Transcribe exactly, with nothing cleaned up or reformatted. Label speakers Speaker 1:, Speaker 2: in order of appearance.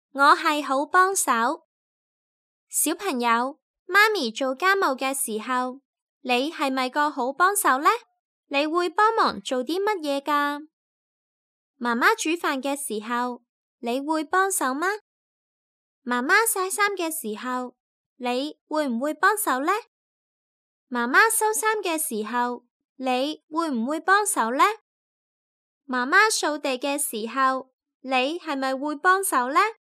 Speaker 1: 我係好幫手。小朋友，媽咪做家務嘅時候，你係咪個好幫手呢？你會幫忙做啲乜嘢㗎？媽媽煮飯嘅時候，你會幫手嗎？媽媽曬衫嘅時候，你會唔會幫手呢？媽媽收衫嘅時候，你會唔會幫手呢？媽媽掃地嘅時候，你係咪會幫手呢？